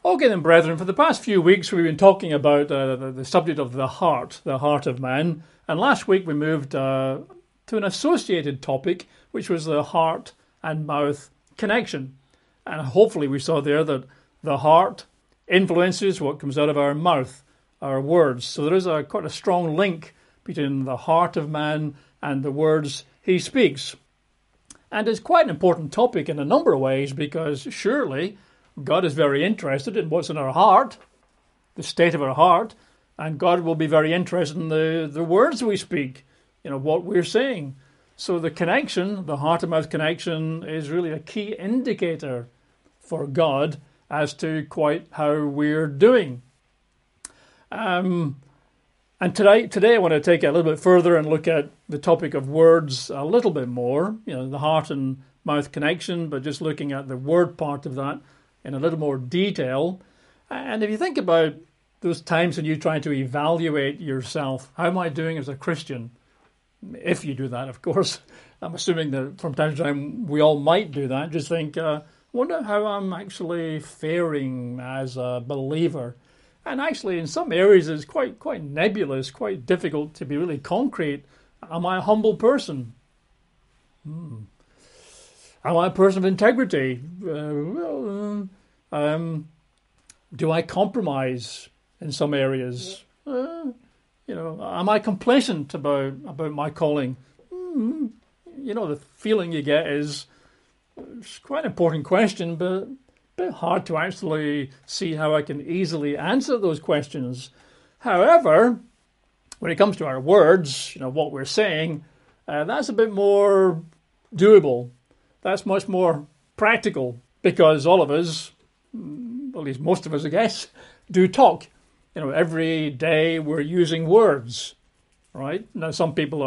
Okay then, brethren, for the past few weeks we've been talking about the subject of the heart of man. And last week we moved to an associated topic, which was the heart and mouth connection. And hopefully we saw there that the heart influences what comes out of our mouth, our words. So there is quite a strong link between the heart of man and the words he speaks. And it's quite an important topic in a number of ways, because surely God is very interested in what's in our heart, the state of our heart, and God will be very interested in the words we speak, what we're saying. So the connection, the heart-to-mouth connection, is really a key indicator for God as to quite how we're doing. And today I want to take it a little bit further and look at the topic of words a little bit more, the heart and mouth connection, but just looking at the word part of that in a little more detail. And if you think about those times when you're trying to evaluate yourself, how am I doing as a Christian? If you do that, of course. I'm assuming that from time to time we all might do that. Just think, wonder how I'm actually faring as a believer. And actually in some areas it's quite nebulous, quite difficult to be really concrete. Am I a humble person? Am I a person of integrity? Do I compromise in some areas? Am I complacent about my calling? The feeling you get is it's quite an important question, but a bit hard to actually see how I can easily answer those questions. However, when it comes to our words, what we're saying, that's a bit more doable. That's much more practical, because all of us, at least most of us, I guess, do talk. Every day we're using words, right? Now, some people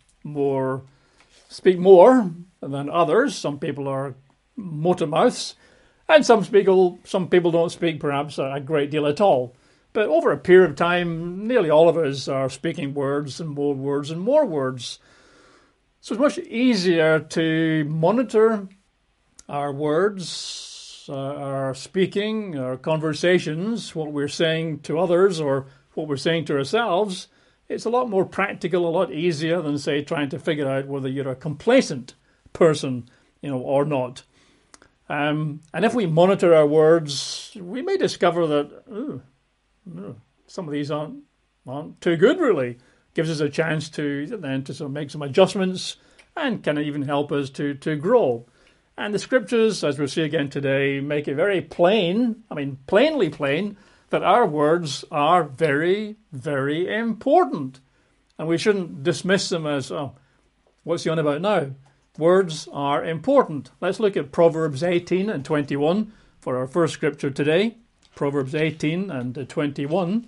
speak more than others. Some people are motor mouths, and some people don't speak perhaps a great deal at all. But over a period of time, nearly all of us are speaking words and more words and more words. So it's much easier to monitor our words, our speaking, our conversations, what we're saying to others or what we're saying to ourselves. It's a lot more practical, a lot easier than, say, trying to figure out whether you're a complacent person, or not. And if we monitor our words, we may discover that some of these aren't too good, really. Gives us a chance to sort of make some adjustments and can even help us to grow. And the scriptures, as we'll see again today, make it very plainly plain, that our words are very, very important. And we shouldn't dismiss them as, what's he on about now? Words are important. Let's look at Proverbs 18 and 21 for our first scripture today. Proverbs 18 and 21.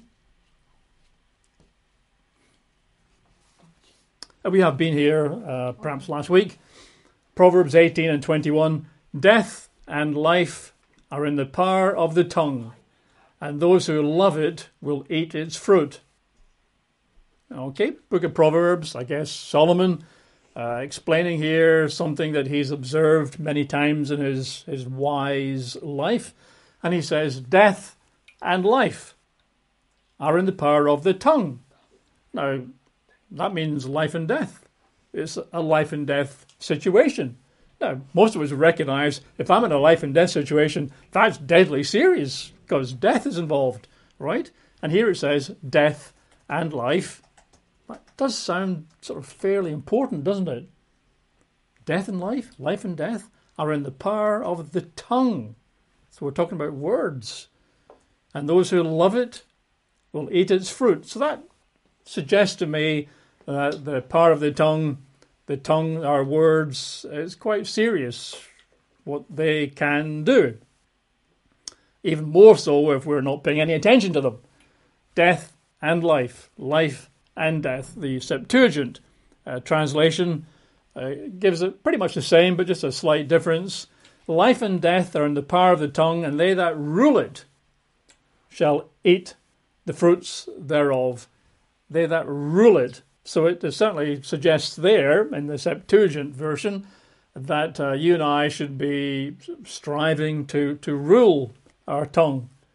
We have been here perhaps last week. Proverbs 18 and 21. Death and life are in the power of the tongue, and those who love it will eat its fruit. Okay, book of Proverbs, I guess Solomon explaining here something that he's observed many times in his wise life. And he says, death and life are in the power of the tongue. Now, that means life and death. It's a life and death situation. Now, most of us recognize if I'm in a life and death situation, that's deadly serious because death is involved, right? And here it says death and life. That does sound sort of fairly important, doesn't it? Death and life and death are in the power of the tongue. So we're talking about words. And those who love it will eat its fruit. So that suggests to me that the power of the tongue, our words, is quite serious, what they can do. Even more so if we're not paying any attention to them. Death and life and death. The Septuagint translation gives it pretty much the same, but just a slight difference. Life and death are in the power of the tongue, and they that rule it shall eat the fruits thereof. They that rule it. So it certainly suggests there, in the Septuagint version, that you and I should be striving to rule our tongue,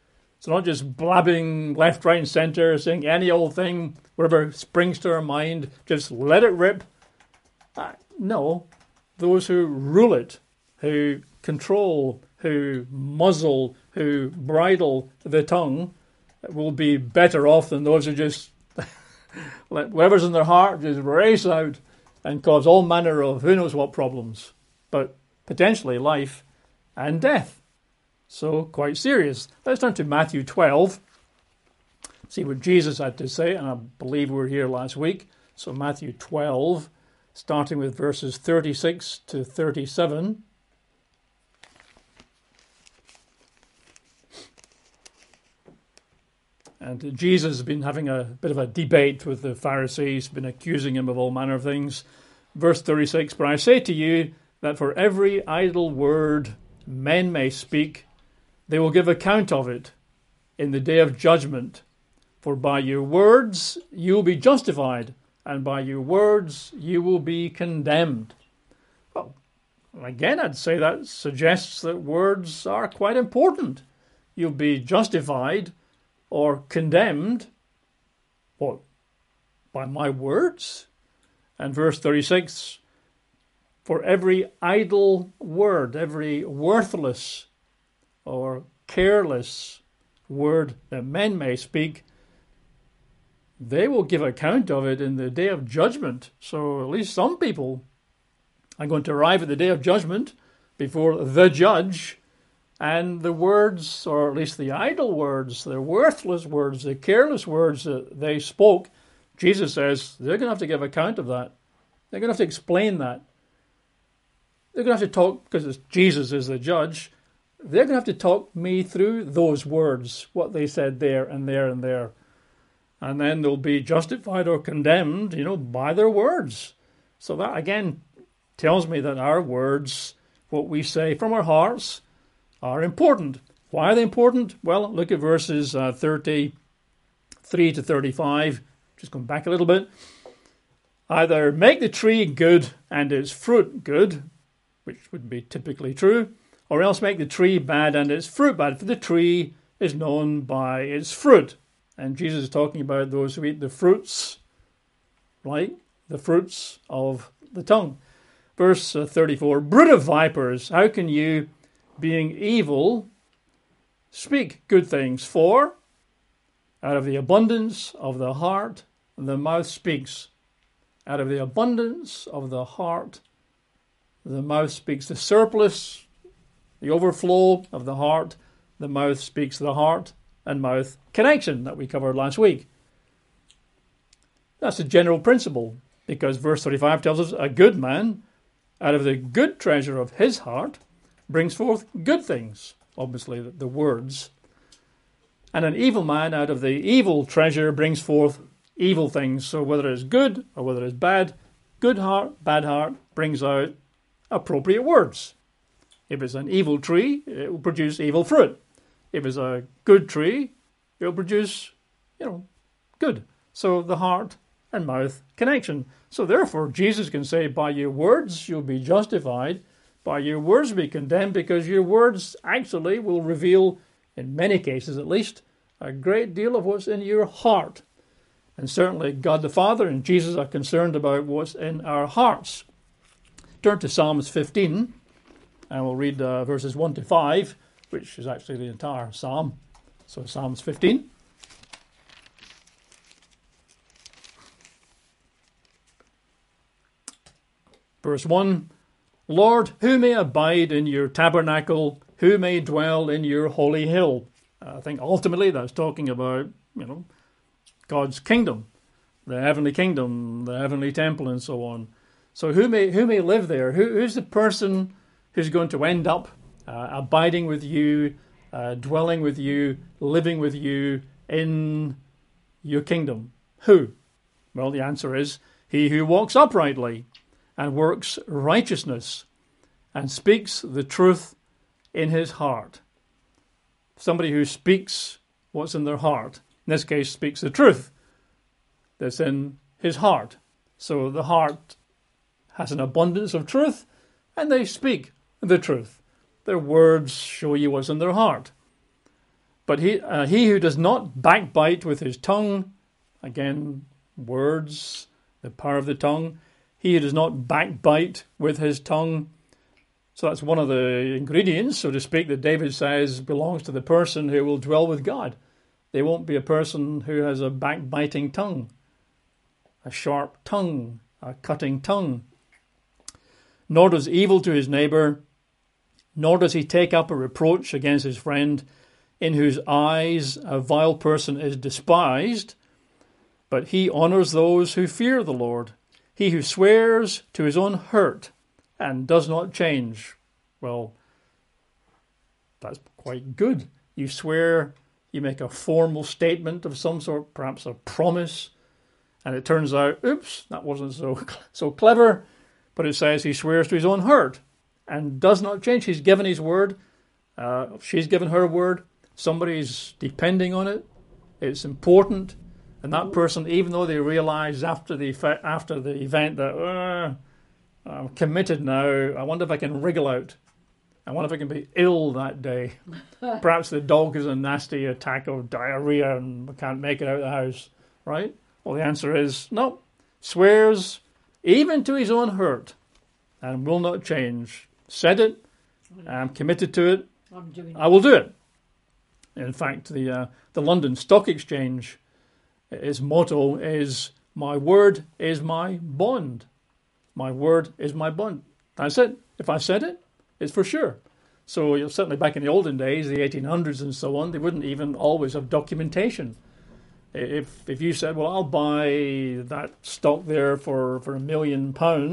So not just blabbing left, right, and centre, saying any old thing, whatever springs to our mind, just let it rip. No, those who rule it, who control, who muzzle, who bridle the tongue, will be better off than those who just let whatever's in their heart just race out and cause all manner of who knows what problems, but potentially life and death. So quite serious. Let's turn to Matthew 12, see what Jesus had to say, and I believe we were here last week. So Matthew 12, starting with verses 36 to 37. And Jesus has been having a bit of a debate with the Pharisees, been accusing him of all manner of things. Verse 36, "But I say to you that for every idle word men may speak, they will give account of it in the day of judgment. For by your words you will be justified, and by your words you will be condemned." Well, again, I'd say that suggests that words are quite important. You'll be justified or condemned, what, by my words? And verse 36, "For every idle word, every worthless or careless word that men may speak, they will give account of it in the day of judgment." So at least some people are going to arrive at the day of judgment before the judge, and the words, or at least the idle words, the worthless words, the careless words that they spoke, Jesus says they're going to have to give account of that. They're going to have to explain that. They're going to have to talk, because Jesus is the judge, they're going to have to talk me through those words, what they said there and there and there. And then they'll be justified or condemned, by their words. So that, again, tells me that our words, what we say from our hearts, are important. Why are they important? Well, look at verses 33 to 35. Just going back a little bit. "Either make the tree good and its fruit good," which would be typically true, "or else make the tree bad and its fruit bad, for the tree is known by its fruit." And Jesus is talking about those who eat the fruits, right? The fruits of the tongue. Verse 34, "Brood of vipers, how can you, being evil, speak good things? For out of the abundance of the heart, the mouth speaks." Out of the abundance of the heart, the mouth speaks. The surplus, the overflow of the heart, the mouth speaks. The heart and mouth connection that we covered last week. That's a general principle, because verse 35 tells us a good man, out of the good treasure of his heart, brings forth good things, obviously the words. And an evil man out of the evil treasure brings forth evil things. So whether it's good or whether it's bad, good heart, bad heart brings out appropriate words. If it's an evil tree, it will produce evil fruit. If it's a good tree, it will produce, good. So the heart and mouth connection. So therefore, Jesus can say, by your words you'll be justified, by your words be condemned, because your words actually will reveal, in many cases at least, a great deal of what's in your heart. And certainly God the Father and Jesus are concerned about what's in our hearts. Turn to Psalms 15, and we'll read verses 1 to 5, which is actually the entire psalm. So Psalms 15. Verse 1, Lord, who may abide in your tabernacle? Who may dwell in your holy hill? I think ultimately that's talking about, God's kingdom, the heavenly kingdom, the heavenly temple, and so on. So who may live there? Who's the person who's going to end up abiding with you, dwelling with you, living with you in your kingdom? Who? Well, the answer is he who walks uprightly and works righteousness and speaks the truth in his heart. Somebody who speaks what's in their heart, in this case speaks the truth that's in his heart. So the heart has an abundance of truth, and they speak the truth. Their words show you what's in their heart. But he who does not backbite with his tongue, again, words, the power of the tongue. He who does not backbite with his tongue. So that's one of the ingredients, so to speak, that David says belongs to the person who will dwell with God. They won't be a person who has a backbiting tongue, a sharp tongue, a cutting tongue. Nor does evil to his neighbour, nor does he take up a reproach against his friend, in whose eyes a vile person is despised, but he honours those who fear the Lord. He who swears to his own hurt and does not change. Well, that's quite good. You swear, you make a formal statement of some sort, perhaps a promise, and it turns out, oops, that wasn't so clever, but it says he swears to his own hurt and does not change. He's given his word. She's given her word. Somebody's depending on it. It's important. And that person, even though they realise after the event that I'm committed now, I wonder if I can wriggle out. I wonder if I can be ill that day. Perhaps the dog has a nasty attack of diarrhea and can't make it out of the house, right? Well, the answer is no. Swears even to his own hurt and will not change. Said it. I'm committed to it. I will do it. In fact, the London Stock Exchange, its motto is, my word is my bond. My word is my bond. That's it. If I said it, it's for sure. So certainly back in the olden days, the 1800s and so on, they wouldn't even always have documentation. If you said, well, I'll buy that stock there for £1 million,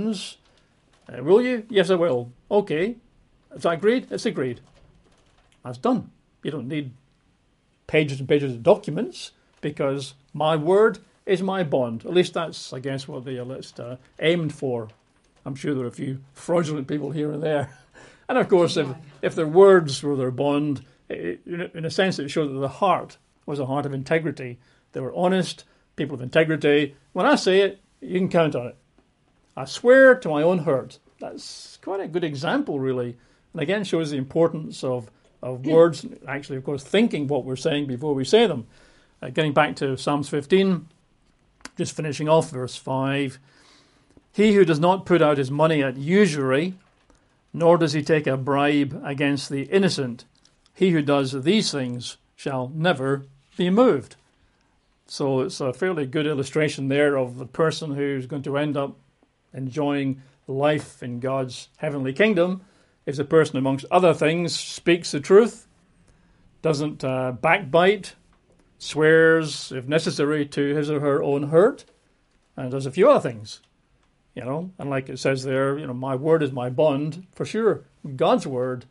will you? Yes, I will. Okay. Is that agreed? It's agreed. That's done. You don't need pages and pages of documents, because my word is my bond. At least that's, I guess, what the list aimed for. I'm sure there are a few fraudulent people here and there. And of course, if their words were their bond, in a sense it showed that the heart was a heart of integrity. They were honest, people of integrity. When I say it, you can count on it. I swear to my own hurt. That's quite a good example, really. And again, shows the importance of words, actually, of course, thinking what we're saying before we say them. Getting back to Psalms 15, just finishing off verse 5. He who does not put out his money at usury, nor does he take a bribe against the innocent, he who does these things shall never be moved. So it's a fairly good illustration there of the person who's going to end up enjoying life in God's heavenly kingdom is a person, amongst other things, speaks the truth, doesn't backbite, swears, if necessary, to his or her own hurt, and does a few other things. And like it says there, my word is my bond. For sure, God's word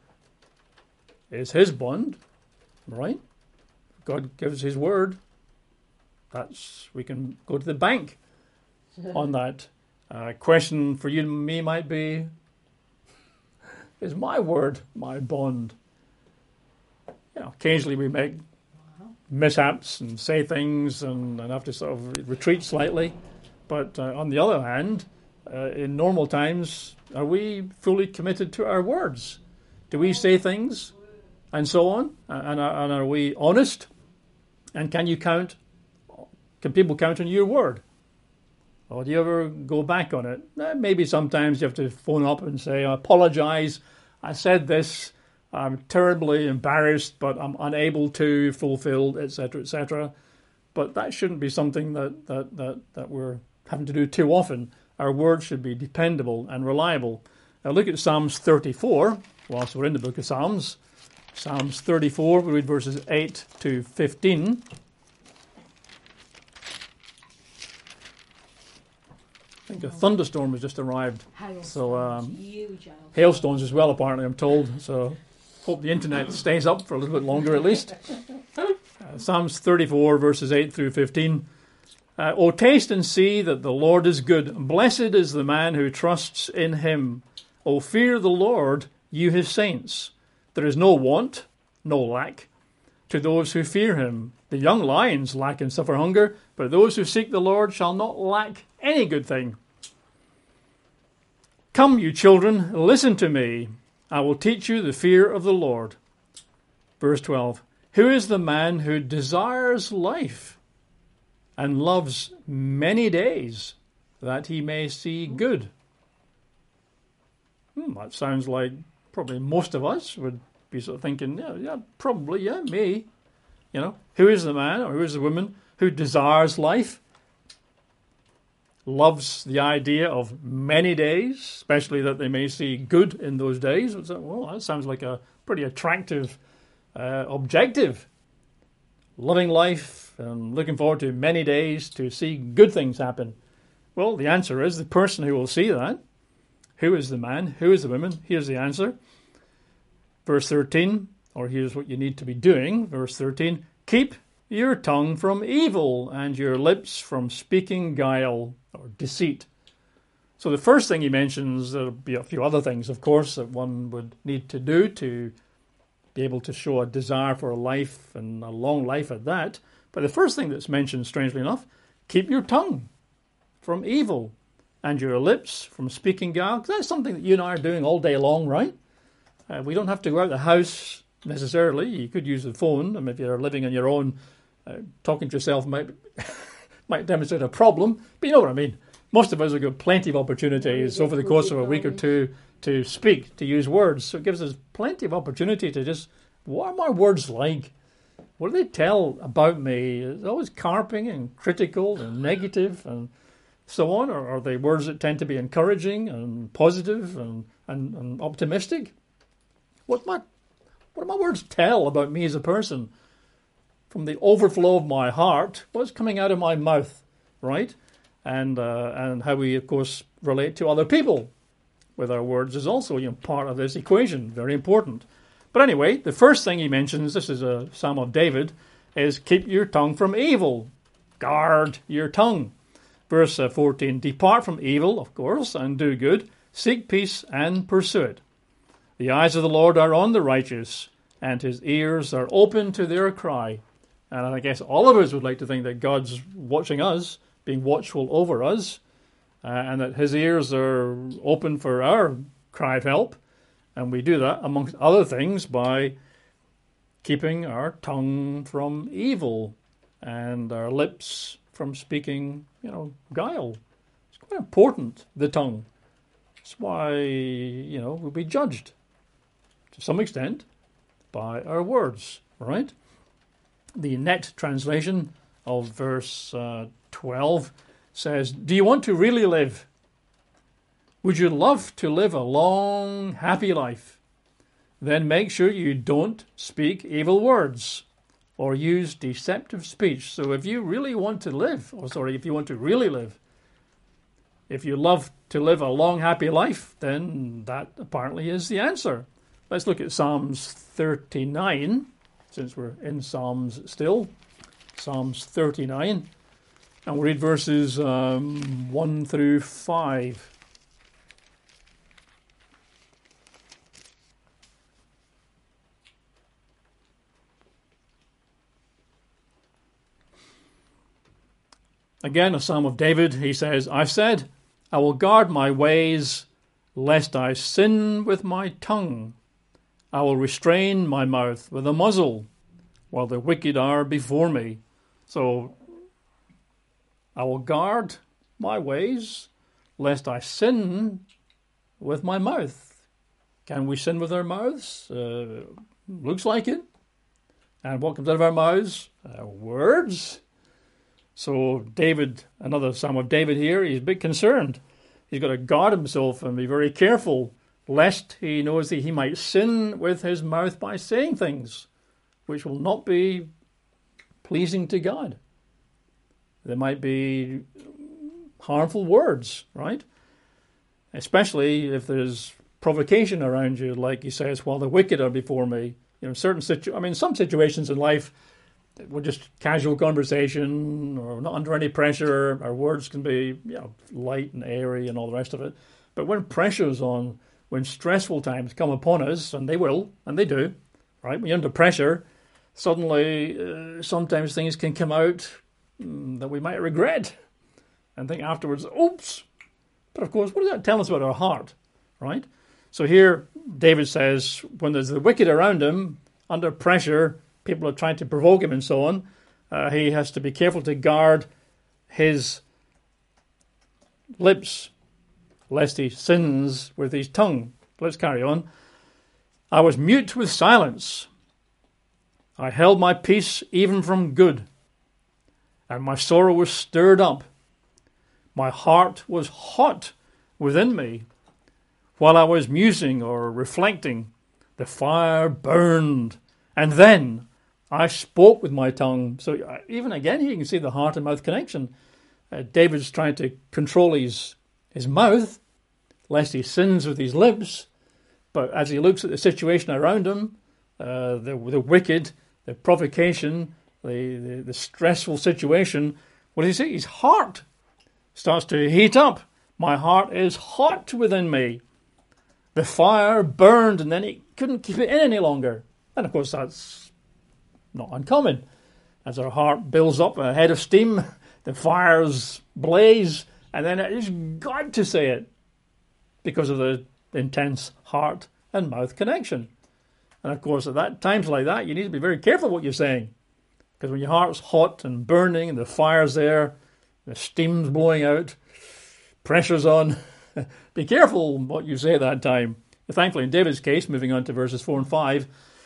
is his bond, right? God gives his word. We can go to the bank on that. Question for you and me might be, is my word my bond? Occasionally we make mishaps and say things and have to sort of retreat slightly. But on the other hand, in normal times, are we fully committed to our words? Do we say things and so on? And are we honest? And can people count on your word? Or do you ever go back on it? Maybe sometimes you have to phone up and say, I apologise, I said this, I'm terribly embarrassed, but I'm unable to fulfil, etc., etc. But that shouldn't be something that we're having to do too often. Our words should be dependable and reliable. Now look at Psalms 34, whilst we're in the book of Psalms. Psalms 34, we read verses 8 to 15. I think a thunderstorm has just arrived. Hailstones as well, apparently, I'm told. So hope the internet stays up for a little bit longer at least. Psalms 34, verses 8 through 15. O taste and see that the Lord is good. Blessed is the man who trusts in him. O fear the Lord, you his saints. There is no want, no lack, to those who fear him. The young lions lack and suffer hunger, but those who seek the Lord shall not lack any good thing. Come, you children, listen to me. I will teach you the fear of the Lord. Verse 12. Who is the man who desires life and loves many days that he may see good? That sounds like probably most of us would be sort of thinking, probably, me. Who is the man or who is the woman who desires life, loves the idea of many days, especially that they may see good in those days? Well, that sounds like a pretty attractive objective. Loving life and looking forward to many days to see good things happen. Well, the answer is the person who will see that. Who is the man? Who is the woman? Here's the answer. Verse 13, or here's what you need to be doing. Verse 13, keep your tongue from evil and your lips from speaking guile or deceit. So the first thing he mentions, there'll be a few other things, of course, that one would need to do to be able to show a desire for a life and a long life at that. But the first thing that's mentioned, strangely enough, keep your tongue from evil and your lips from speaking guile. Because that's something that you and I are doing all day long, right? We don't have to go out the house necessarily. You could use the phone. If you're living on your own, talking to yourself might demonstrate a problem. But you know what I mean. Most of us have got plenty of opportunities over the course of a week or two to speak, to use words. So it gives us plenty of opportunity to just, what are my words like? What do they tell about me? It's always carping and critical and negative and so on, or are they words that tend to be encouraging and positive and optimistic? What do my words tell about me as a person? From the overflow of my heart, what's coming out of my mouth, right? And how we, of course, relate to other people with our words is also part of this equation, very important. But anyway, the first thing he mentions, this is a Psalm of David, is keep your tongue from evil. Guard your tongue. Verse 14, depart from evil, of course, and do good. Seek peace and pursue it. The eyes of the Lord are on the righteous, and his ears are open to their cry. And I guess all of us would like to think that God's watching us, being watchful over us, and that his ears are open for our cry of help. And we do that, amongst other things, by keeping our tongue from evil and our lips from speaking, guile. It's quite important, the tongue. That's why, we'll be judged, to some extent, by our words, right? The Net translation of verse 12 says, do you want to really live? Would you love to live a long, happy life? Then make sure you don't speak evil words or use deceptive speech. So if you really want to live, if you want to really live, if you love to live a long, happy life, then that apparently is the answer. Let's look at Psalms 39, since we're in Psalms still. Psalms 39. And we'll read verses 1 through 5. Again, a Psalm of David, he says, I've said, I will guard my ways, lest I sin with my tongue. I will restrain my mouth with a muzzle, while the wicked are before me. So, I will guard my ways, lest I sin with my mouth. Can we sin with our mouths? Looks like it. And what comes out of our mouths? Words. So David, another Psalm of David here, he's a bit concerned. He's got to guard himself and be very careful, lest he knows that he might sin with his mouth by saying things which will not be pleasing to God. There might be harmful words, right? Especially if there's provocation around you, like he says, while the wicked are before me. Some situations in life, we're just casual conversation or not under any pressure. Our words can be light and airy and all the rest of it. But when pressure's on, when stressful times come upon us, and they will, and they do, right? When you're under pressure, suddenly sometimes things can come out that we might regret and think afterwards, oops. But of course, what does that tell us about our heart, right? So here, David says, when there's the wicked around him, under pressure, people are trying to provoke him and so on, he has to be careful to guard his lips, lest he sins with his tongue. Let's carry on. I was mute with silence. I held my peace even from good, and my sorrow was stirred up. My heart was hot within me. While I was musing or reflecting, the fire burned, and then I spoke with my tongue. So even again, you can see the heart and mouth connection. David's trying to control his mouth, lest he sins with his lips. But as he looks at the situation around him, the wicked, the provocation, the stressful situation, what does he say? His heart starts to heat up. My heart is hot within me. The fire burned, and then he couldn't keep it in any longer. And of course, that's not uncommon. As our heart builds up a head of steam, the fires blaze, and then it is got to say it because of the intense heart and mouth connection. And of course, at times like that, you need to be very careful what you're saying. Because when your heart's hot and burning and the fire's there, the steam's blowing out, pressure's on, be careful what you say at that time. Thankfully, in David's case, moving on to verses 4 and 5,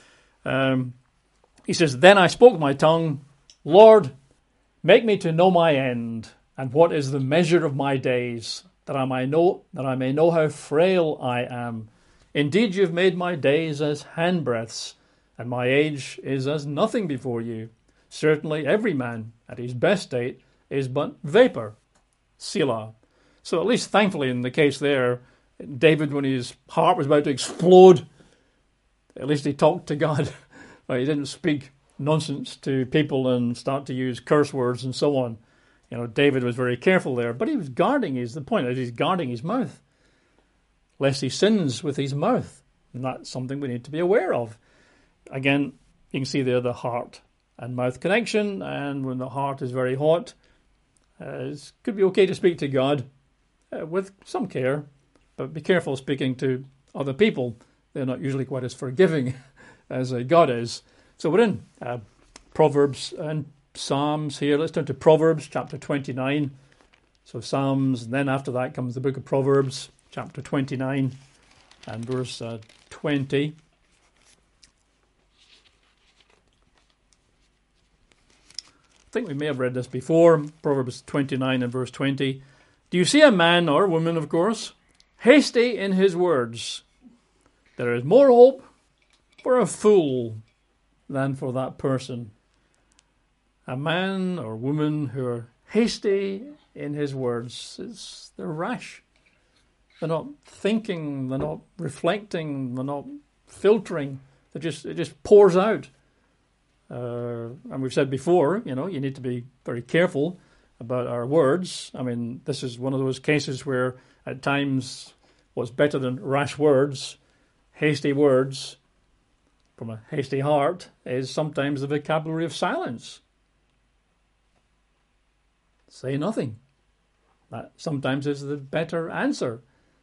he says, Then I spoke with my tongue, Lord, make me to know my end, and what is the measure of my days, that I may know how frail I am. Indeed, you have made my days as handbreadths, and my age is as nothing before you. Certainly every man at his best state is but vapour. Selah. So at least thankfully in the case there, David, when his heart was about to explode, at least he talked to God. He didn't speak nonsense to people and start to use curse words and so on. David was very careful there, but he was guarding he's guarding his mouth, lest he sins with his mouth. And that's something we need to be aware of. Again, you can see there the heart and mouth connection, and when the heart is very hot, it could be okay to speak to God with some care, but be careful speaking to other people. They're not usually quite as forgiving as God is. So we're in Proverbs and Psalms here. Let's turn to Proverbs chapter 29. So Psalms, and then after that comes the book of Proverbs, chapter 29 and verse 20. I think we may have read this before, Proverbs 29 and verse 20. Do you see a man, or woman of course, hasty in his words? There is more hope for a fool than for that person. A man or woman who are hasty in his words, they're rash. They're not thinking, they're not reflecting, they're not filtering. It just pours out. And we've said before, you need to be very careful about our words. I mean, this is one of those cases where at times what's better than rash words, hasty words from a hasty heart, is sometimes the vocabulary of silence. Say nothing. That sometimes is the better answer.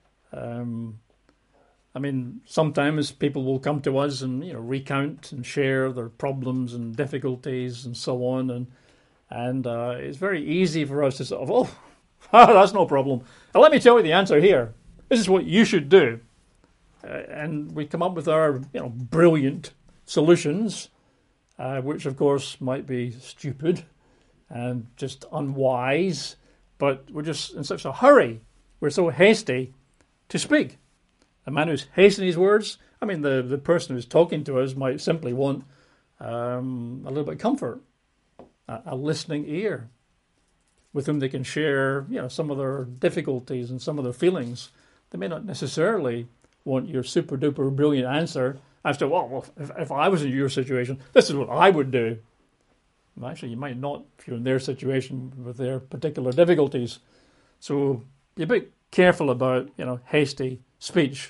Sometimes people will come to us and recount and share their problems and difficulties and so on, and it's very easy for us to sort of, that's no problem. Now, let me tell you the answer here. This is what you should do, and we come up with our brilliant solutions, which of course might be stupid and just unwise, but we're just in such a hurry. We're so hasty to speak. A man who's hastening his words, the person who's talking to us might simply want a little bit of comfort, a listening ear with whom they can share, some of their difficulties and some of their feelings. They may not necessarily want your super duper brilliant answer as to, well, if I was in your situation, this is what I would do. Well, actually, you might not if you're in their situation with their particular difficulties. So be a bit careful about, hasty speech.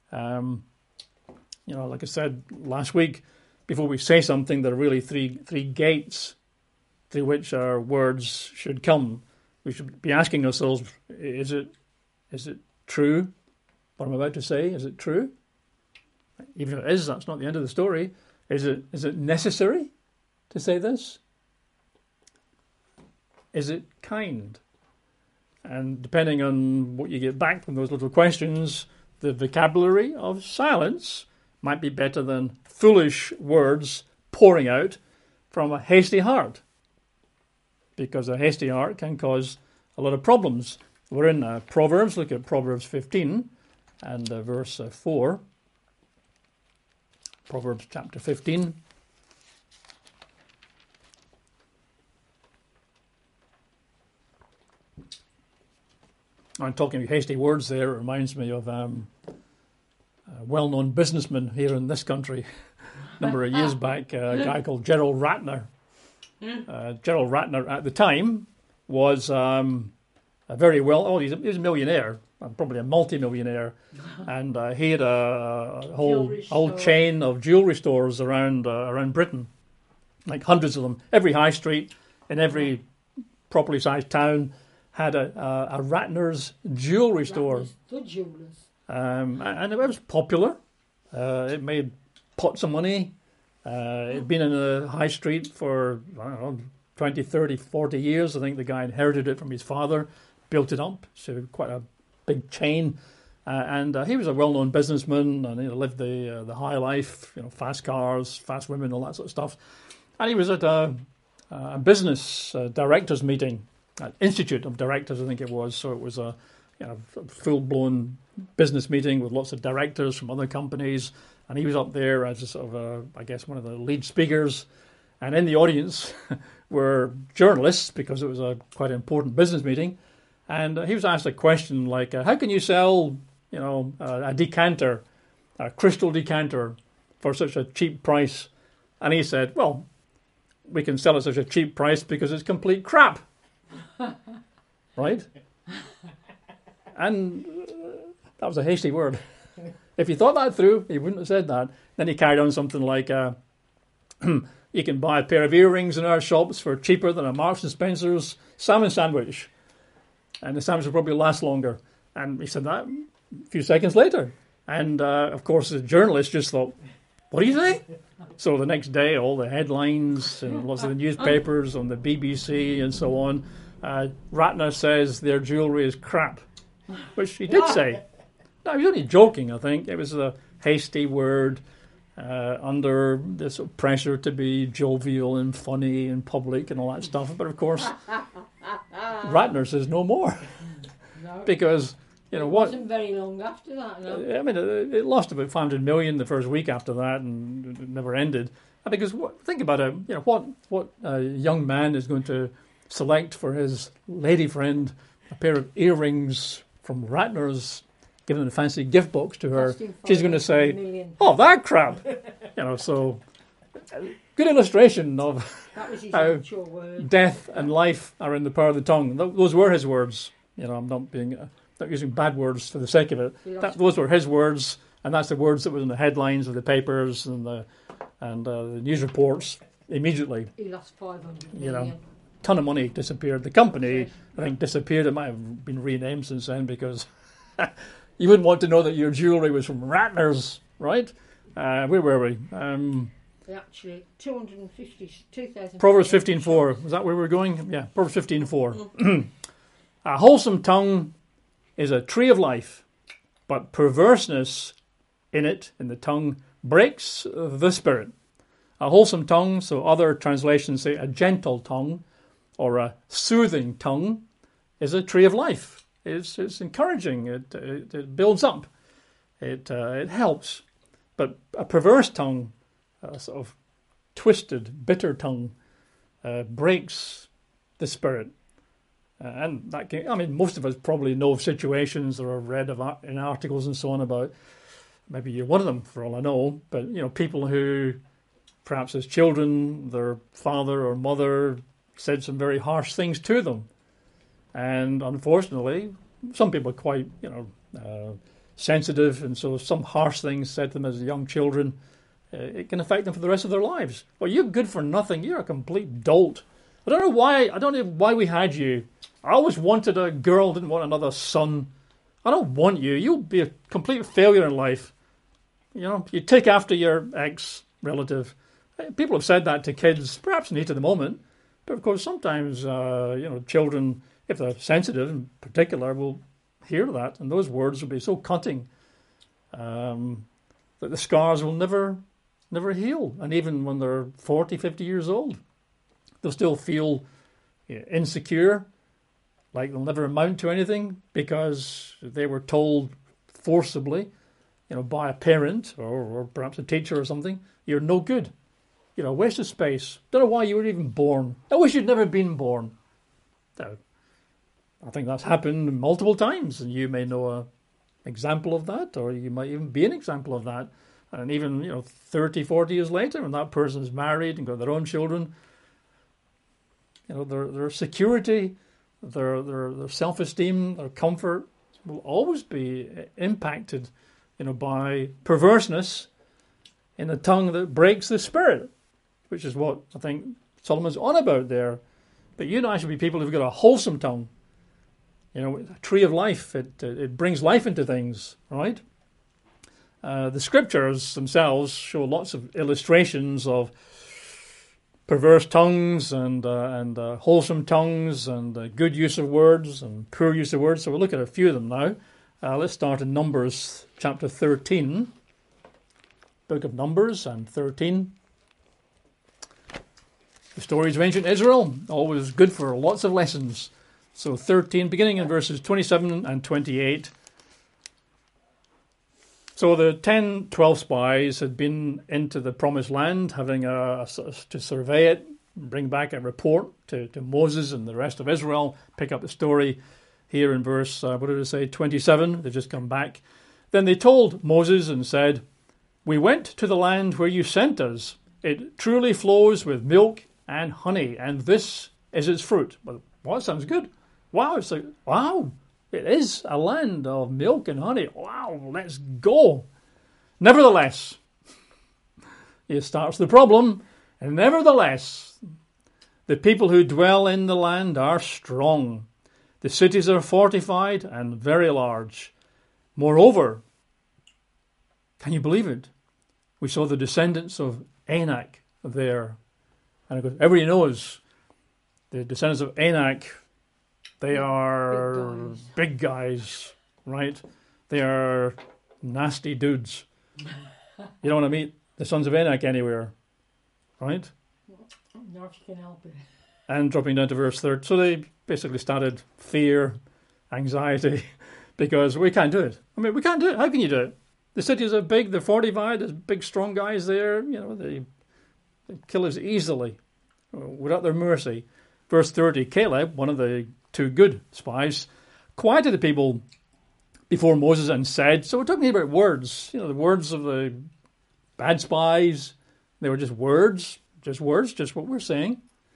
Like I said last week, before we say something, there are really three gates through which our words should come. We should be asking ourselves, is it true? What I'm about to say, is it true? Even if it is, that's not the end of the story. Is it necessary to say this? Is it kind? And depending on what you get back from those little questions, the vocabulary of silence might be better than foolish words pouring out from a hasty heart, because a hasty heart can cause a lot of problems. We're in Proverbs. Look at Proverbs 15 and verse 4. Proverbs chapter 15. I'm talking hasty words there. It reminds me of a well-known businessman here in this country a number of years back, a guy called Gerald Ratner. Gerald Ratner at the time was a very he's a millionaire, probably a multi-millionaire, and he had a whole chain of jewellery stores around Britain, like hundreds of them. Every high street in every properly sized town had a Ratner's jewellery store. Good jewellers. And it was popular. It made pots of money. It'd been in the high street for, I don't know, 20, 30, 40 years. I think the guy inherited it from his father, built it up, so quite a big chain. And he was a well-known businessman, and he lived the high life, fast cars, fast women, all that sort of stuff. And he was at a business directors meeting, an Institute of Directors, I think it was. So it was a full-blown business meeting with lots of directors from other companies. And he was up there as a sort of, I guess, one of the lead speakers. And in the audience were journalists, because it was a quite important business meeting. And he was asked a question like, how can you sell, a decanter, a crystal decanter, for such a cheap price? And he said, well, we can sell it at such a cheap price because it's complete crap. Right? And that was a hasty word. If he thought that through, he wouldn't have said that. Then he carried on something like, you can buy a pair of earrings in our shops for cheaper than a Marks and Spencer's salmon sandwich. And the sandwich will probably last longer. And he said that a few seconds later. And, of course, the journalist just thought, what do you say? So the next day, all the headlines and lots of the newspapers on the BBC and so on, Ratner says their jewellery is crap, which he did say. No, he was only joking, I think. It was a hasty word under this pressure to be jovial and funny in public and all that stuff. But, of course, Ratner says no more. No. Because, It wasn't very long after that, no. I mean, it lost about 500 million the first week after that, and it never ended. Because think about it, what a young man is going to select for his lady friend a pair of earrings from Ratner's, giving a fancy gift box to her. She's going to say, "Oh, that crap," So, good illustration of how death and life are in the power of the tongue. Those were his words. I'm not using bad words for the sake of it. Those were his words, and that's the words that were in the headlines of the papers and the news reports immediately. He lost 500 million. Ton of money disappeared. The company, I think, disappeared. It might have been renamed since then, because you wouldn't want to know that your jewellery was from Ratner's, right? Where were we? Actually, 250,000. Proverbs 15:4. Was that where we were going? Yeah, Proverbs 15:4. A wholesome tongue is a tree of life, but perverseness in the tongue, breaks the spirit. A wholesome tongue, so other translations say a gentle tongue or a soothing tongue, is a tree of life. It's encouraging. It builds up. It helps. But a perverse tongue, a sort of twisted, bitter tongue, breaks the spirit. And that most of us probably know of situations or have read in articles and so on about, maybe you're one of them for all I know, but people who perhaps as children their father or mother said some very harsh things to them, and unfortunately some people are quite sensitive, and so some harsh things said to them as young children, it can affect them for the rest of their lives. Well, you're good for nothing. You're a complete dolt. I don't know why we had you. I always wanted a girl, didn't want another son. I don't want you. You'll be a complete failure in life. You take after your ex. relative. People have said that to kids, perhaps in the heat of the moment, but of course sometimes, children, if they're sensitive in particular, will hear that, and those words will be so cutting that the scars will never heal. And even when they're 40, 50 years old, they'll still feel insecure, like they'll never amount to anything because they were told forcibly, by a parent or perhaps a teacher or something, you're no good. Waste of space. Don't know why you were even born. I wish you'd never been born. Now, I think that's happened multiple times, and you may know an example of that, or you might even be an example of that. And even, 30, 40 years later, when that person's married and got their own children, their security, their self-esteem, their comfort will always be impacted, by perverseness in a tongue that breaks the spirit, which is what I think Solomon's on about there. But you and I should be people who've got a wholesome tongue. A tree of life. It brings life into things, right? The scriptures themselves show lots of illustrations of perverse tongues and wholesome tongues and good use of words and poor use of words. So we'll look at a few of them now. Let's start in Numbers chapter 13. Book of Numbers and 13. The stories of ancient Israel, always good for lots of lessons. So 13, beginning in verses 27 and 28. So the 12 spies had been into the promised land, having to survey it, bring back a report to Moses and the rest of Israel, pick up the story here in verse, 27. They just come back. Then they told Moses and said, "We went to the land where you sent us. It truly flows with milk and honey, and this is its fruit." Well, that sounds good. Wow, it's like, wow, it is a land of milk and honey. Wow, let's go. Nevertheless, here starts the problem. And nevertheless, the people who dwell in the land are strong. The cities are fortified and very large. Moreover, can you believe it? We saw the descendants of Anak there. And of course, everybody knows the descendants of Anak, they are big guys, right? They are nasty dudes. You don't want to meet the sons of Anak anywhere, right? Not if you can help it. And dropping down to verse 3. So they basically started fear, anxiety, because we can't do it. I mean, we can't do it. How can you do it? The cities are big, they're fortified, there's big, strong guys there. They kill us easily, without their mercy. Verse 30, Caleb, one of the two good spies, quieted the people before Moses and said, so we're talking about words, the words of the bad spies. They were just words, just what we're saying.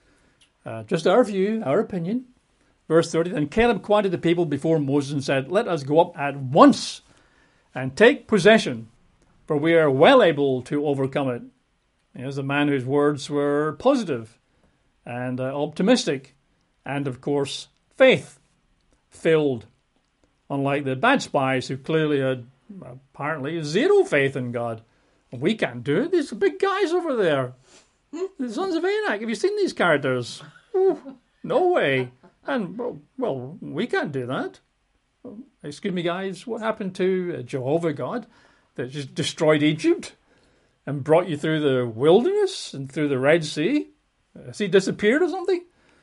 Just our view, our opinion. Verse 30, then Caleb quieted the people before Moses and said, let us go up at once and take possession, for we are well able to overcome it. He was a man whose words were positive and optimistic and, of course, faith-filled, unlike the bad spies who clearly had apparently zero faith in God. We can't do it. These big guys over there, the sons of Anak. Have you seen these characters? Ooh, no way. And, well, we can't do that. Excuse me, guys, what happened to Jehovah God that just destroyed Egypt and brought you through the wilderness and through the Red Sea? Has he disappeared or something?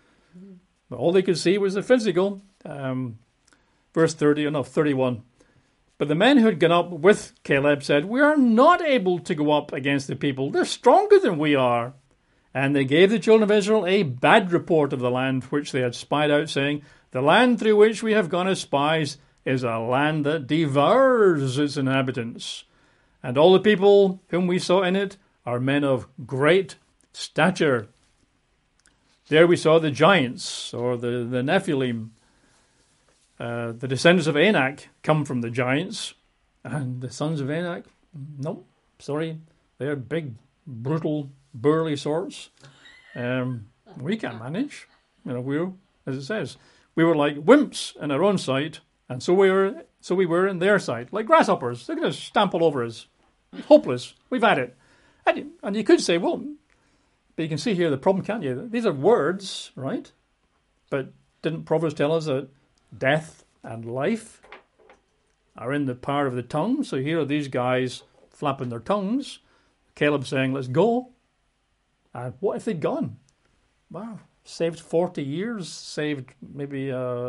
But all they could see was the physical. Verse 31. But the men who had gone up with Caleb said, we are not able to go up against the people. They're stronger than we are. And they gave the children of Israel a bad report of the land which they had spied out, saying, the land through which we have gone as spies is a land that devours its inhabitants. And all the people whom we saw in it are men of great stature. There we saw the giants, or the Nephilim. The descendants of Anak come from the giants. And the sons of Anak, no, sorry, they're big, brutal, burly sorts. We can't manage. We're, as it says, we were like wimps in our own sight, and so we were in their sight, like grasshoppers. They're going to stamp all over us. Hopeless. We've had it. And you could say, well, but you can see here the problem, can't you? These are words, right? But didn't Proverbs tell us that death and life are in the power of the tongue? So here are these guys flapping their tongues. Caleb saying, let's go. And what if they'd gone? Wow, saved 40 years, saved maybe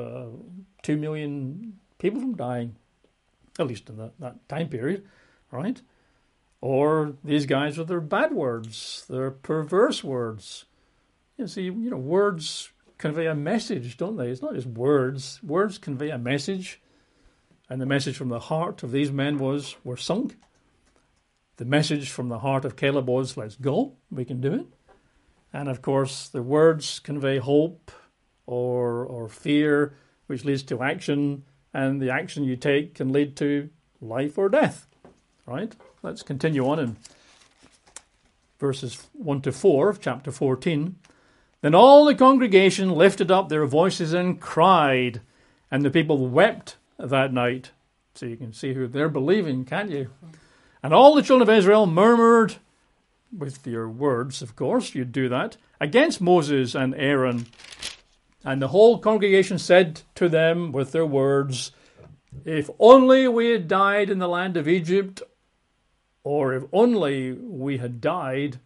2 million people from dying, at least in that time period, right? Or these guys with their bad words, their perverse words. You see, words convey a message, don't they? It's not just words. Words convey a message. And the message from the heart of these men was, we're sunk. The message from the heart of Caleb was, let's go, we can do it. And of course, the words convey hope or fear, which leads to action. And the action you take can lead to life or death, right? Let's continue on in verses 1 to 4 of chapter 14. Then all the congregation lifted up their voices and cried, and the people wept that night. So you can see who they're believing, can't you? And all the children of Israel murmured, with your words, of course, you'd do that, against Moses and Aaron. And the whole congregation said to them with their words, if only we had died in the land of Egypt, or if only we had died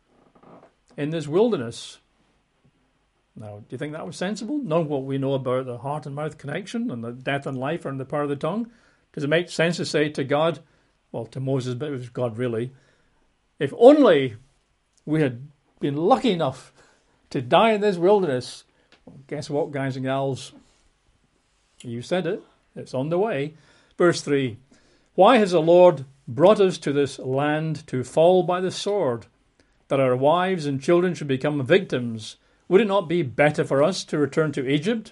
in this wilderness. Now, do you think that was sensible? Knowing what we know about the heart and mouth connection and the death and life are in the power of the tongue, does it make sense to say to God, well, to Moses, but it was God really, if only we had been lucky enough to die in this wilderness? Well, guess what, guys and gals? You said it. It's on the way. Verse 3, why has the Lord brought us to this land to fall by the sword, that our wives and children should become victims? Would it not be better for us to return to Egypt?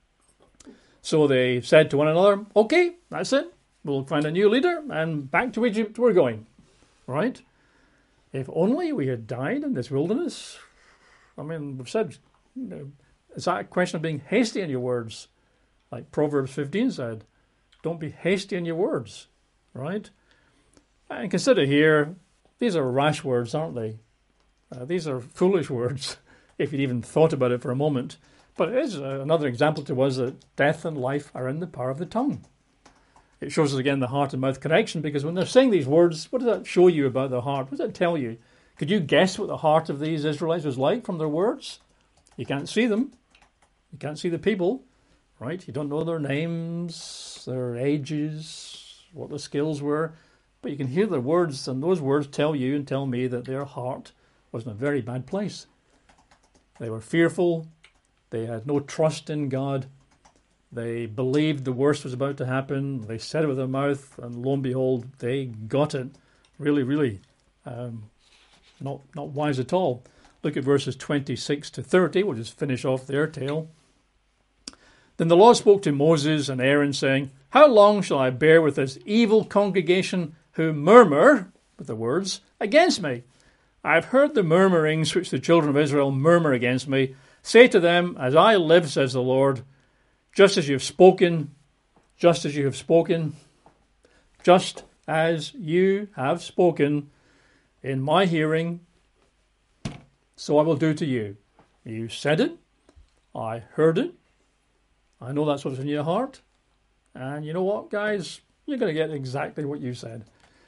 So they said to one another, okay, that's it. We'll find a new leader and back to Egypt we're going. Right? If only we had died in this wilderness. I mean, we've said, is that a question of being hasty in your words? Like Proverbs 15 said, don't be hasty in your words. Right? And consider here, these are rash words, aren't they? These are foolish words, if you'd even thought about it for a moment. But it is another example to us that death and life are in the power of the tongue. It shows us again the heart and mouth connection, because when they're saying these words, what does that show you about the heart? What does that tell you? Could you guess what the heart of these Israelites was like from their words? You can't see them. You can't see the people, right? You don't know their names, their ages, what their skills were. But you can hear their words, and those words tell you and tell me that their heart was in a very bad place. They were fearful. They had no trust in God. They believed the worst was about to happen. They said it with their mouth, and lo and behold, they got it. Really, really not wise at all. Look at verses 26 to 30. We'll just finish off their tale. Then the Lord spoke to Moses and Aaron, saying, how long shall I bear with this evil congregation who murmur, with the words, against me? I have heard the murmurings which the children of Israel murmur against me. Say to them, as I live, says the Lord, just as you have spoken, just as you have spoken, just as you have spoken in my hearing, so I will do to you. You said it, I heard it, I know that's what's in your heart, and you know what, guys? You're going to get exactly what you said.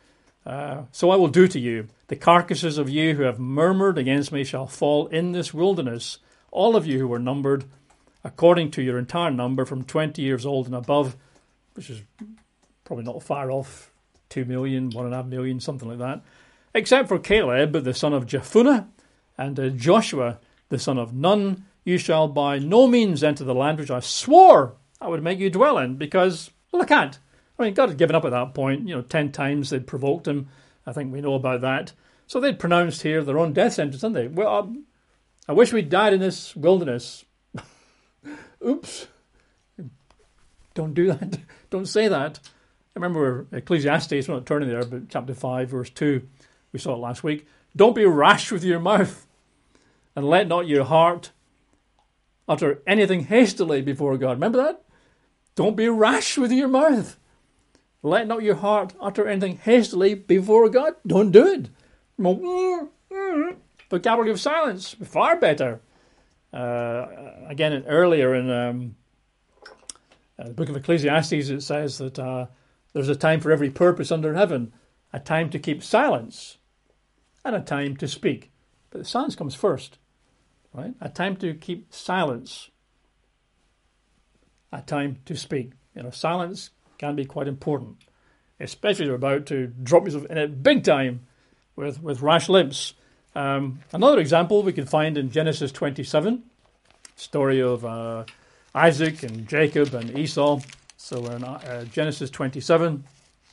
So I will do to you. The carcasses of you who have murmured against me shall fall in this wilderness. All of you who were numbered, according to your entire number, from 20 years old and above, which is probably not far off 2 million, 1.5 million, something like that, except for Caleb, the son of Jephunneh, and Joshua, the son of Nun, you shall by no means enter the land which I swore I would make you dwell in, because, well, I can't. I mean, God had given up at that point. 10 times they'd provoked him. I think we know about that. So they'd pronounced here their own death sentence, didn't they? Well, I wish we'd died in this wilderness. Oops. Don't do that. Don't say that. I remember Ecclesiastes, we're not turning there, but chapter 5, verse 2, we saw it last week. Don't be rash with your mouth, and let not your heart utter anything hastily before God. Remember that? Don't be rash with your mouth. Let not your heart utter anything hastily before God. Don't do it. Vocabulary of silence, far better. Again, earlier in the book of Ecclesiastes, it says that there's a time for every purpose under heaven, a time to keep silence and a time to speak. But the silence comes first, right? A time to keep silence, a time to speak. Silence can be quite important, especially if you're about to drop yourself in it big time with rash lips. Another example we can find in Genesis 27, story of Isaac and Jacob and Esau. So we're in Genesis 27.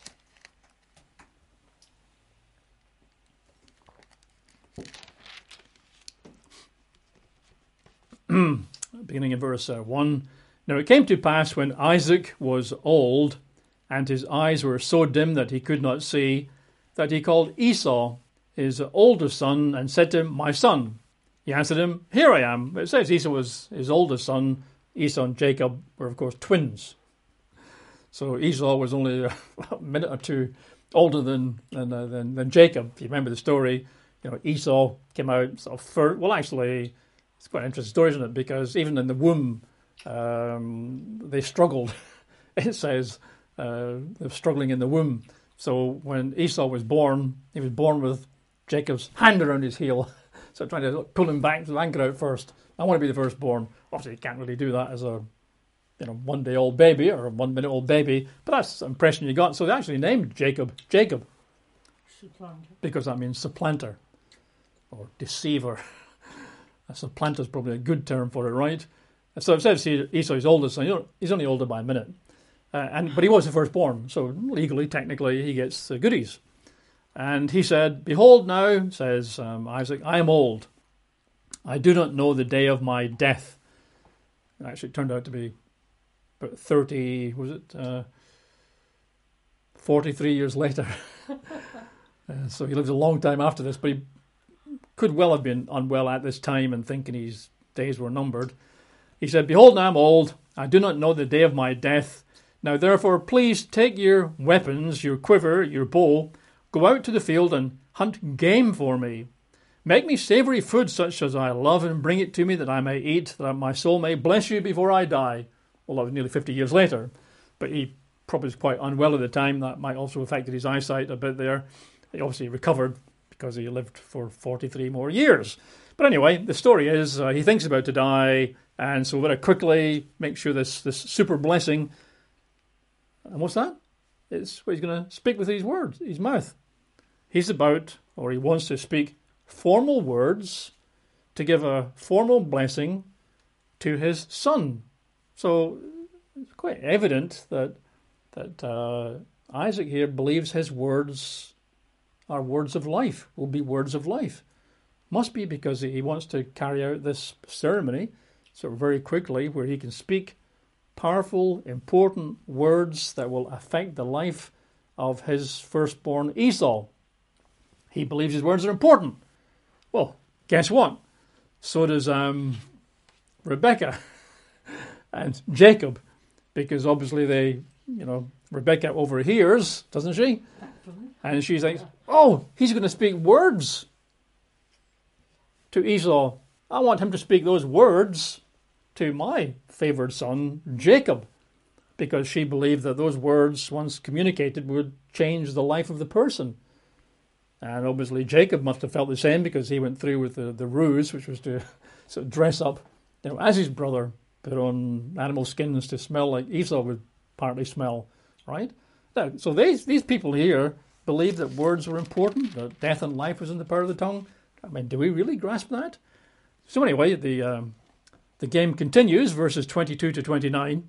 Beginning in verse 1. Now it came to pass when Isaac was old, and his eyes were so dim that he could not see, that he called Esau, his older son, and said to him, My son. He answered him, Here I am. It says Esau was his oldest son. Esau and Jacob were, of course, twins. So Esau was only a minute or two older than Jacob. If you remember the story, Esau came out sort of first. Well, actually, it's quite an interesting story, isn't it? Because even in the womb, they struggled. It says they're struggling in the womb. So when Esau was born, he was born with Jacob's hand around his heel. So trying to pull him back to anchor out first. I want to be the firstborn. Obviously, you can't really do that as a 1-day-old baby or a 1-minute-old baby. But that's the impression you got. So they actually named Jacob Supplanter. because that means supplanter or deceiver. A supplanter is probably a good term for it, right? So it says Esau's oldest son. He's only older by a minute. But he was the firstborn. So legally, technically, he gets the goodies. And he said, Behold now, says Isaac, I am old. I do not know the day of my death. It actually turned out to be about 43 years later. So he lives a long time after this, but he could well have been unwell at this time and thinking his days were numbered. He said, Behold, now I am old. I do not know the day of my death. Now therefore, please take your weapons, your quiver, your bow, go out to the field and hunt game for me. Make me savoury food such as I love and bring it to me that I may eat, that my soul may bless you before I die. Well, that was nearly 50 years later, but he probably was quite unwell at the time. That might also have affected his eyesight a bit there. He obviously recovered because he lived for 43 more years. But anyway, the story is he thinks about to die, and so very quickly make sure this super blessing. And what's that? It's what he's going to speak with his words, his mouth. He wants to speak formal words to give a formal blessing to his son. So it's quite evident that Isaac here believes his words are words of life, will be words of life. Must be because he wants to carry out this ceremony so very quickly where he can speak powerful, important words that will affect the life of his firstborn Esau. He believes his words are important. Well, guess what? So does Rebecca and Jacob, because obviously Rebecca overhears, doesn't she? And she thinks, oh, he's going to speak words to Esau. I want him to speak those words to my favoured son, Jacob, because she believed that those words, once communicated, would change the life of the person. And obviously Jacob must have felt the same because he went through with the ruse, which was to sort of dress up as his brother, put on animal skins to smell like Esau would partly smell, right? Now, so these people here believed that words were important, that death and life was in the power of the tongue. I mean, do we really grasp that? So anyway, the game continues, verses 22 to 29.